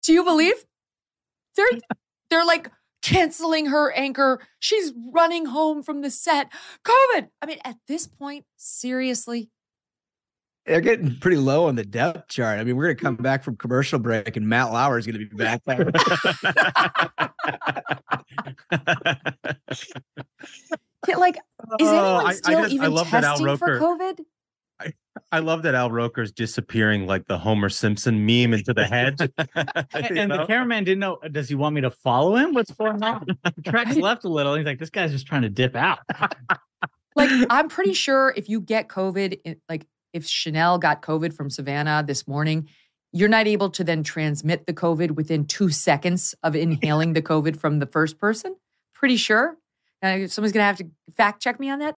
Do you believe? They're like canceling her anchor. She's running home from the set. COVID. I mean, at this point, seriously. They're getting pretty low on the depth chart. I mean, we're going to come back from commercial break and Matt Lauer is going to be back there. Like, is anyone still even testing for COVID? I love that Al Roker's disappearing like the Homer Simpson meme into the hedge. And the cameraman didn't know, does he want me to follow him? What's going on? Trex left a little. He's like, this guy's just trying to dip out. Like, I'm pretty sure if you get COVID, like if Chanel got COVID from Savannah this morning, you're not able to then transmit the COVID within 2 seconds of inhaling the COVID from the first person. Pretty sure. Someone's going to have to fact check me on that.